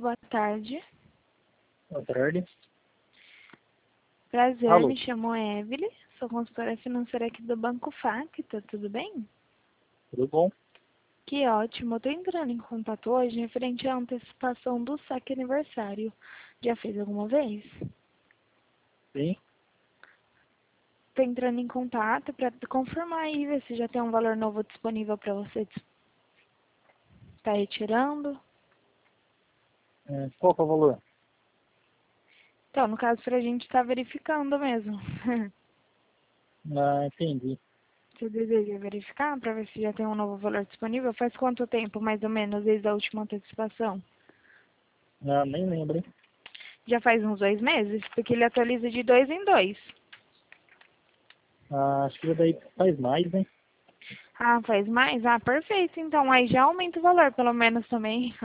boa tarde. Boa tarde. Prazer, Alô. me chamo Evelyn, sou consultora financeira aqui do Banco Facta, tudo bem? Tudo bom? Que ótimo, eu tô entrando em contato hoje referente à antecipação do saque aniversário. Já fez alguma vez? Sim. Tô entrando em contato para confirmar aí, ver se já tem um valor novo disponível para você estar retirando. Qual que é o valor? Então, no caso, pra gente estar verificando mesmo. Ah, entendi. Você deseja verificar para ver se já tem um novo valor disponível? Faz quanto tempo, mais ou menos, desde a última antecipação? Ah, nem lembro, hein? Já faz uns 2 meses? Porque ele atualiza de 2 em 2. Ah, acho que daí faz mais, hein? Ah, faz mais? Ah, perfeito. Então, aí já aumenta o valor, pelo menos, também.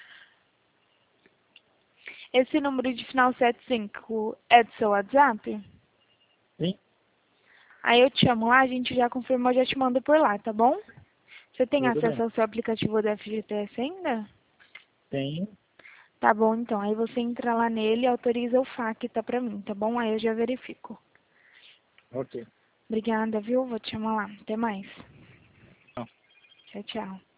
Esse número de final 75 é do seu WhatsApp? Sim. Aí eu te chamo lá, a gente já confirmou, já te mando por lá, tá bom? Você tem Tudo acesso bem. ao seu aplicativo do FGTS ainda? Tem. Tá bom, então. Aí você entra lá nele e autoriza o FAQ, pra mim, tá bom? Aí eu já verifico. Ok. Obrigada, viu? Vou te chamar lá. Até mais. Não. Tchau, tchau.